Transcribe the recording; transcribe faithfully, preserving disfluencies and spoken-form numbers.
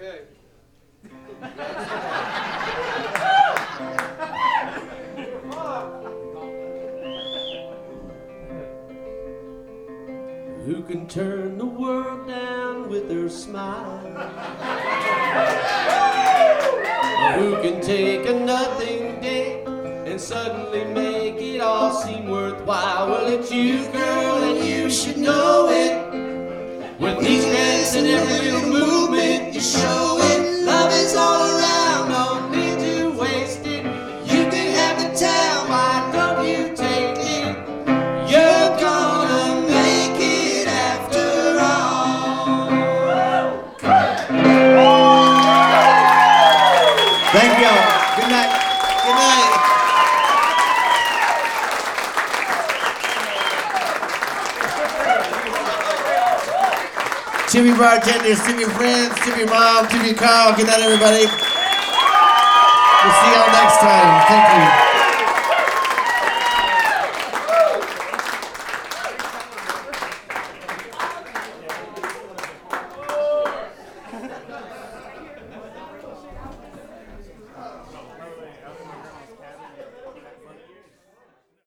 Okay. Who can turn the world down with their smile? Who can take a nothing day and suddenly make it all seem worthwhile? Well, it's you, girl, and you should know it. With each dance and every little movement, you show it. Love is all around, no need to waste it. You can have the town, why don't you take it? You're gonna make it after all. Thank you. Good night. Good night. Tip your bartenders, tip your friends, tip your mom, tip your Carl. Good night, everybody. We'll see y'all next time.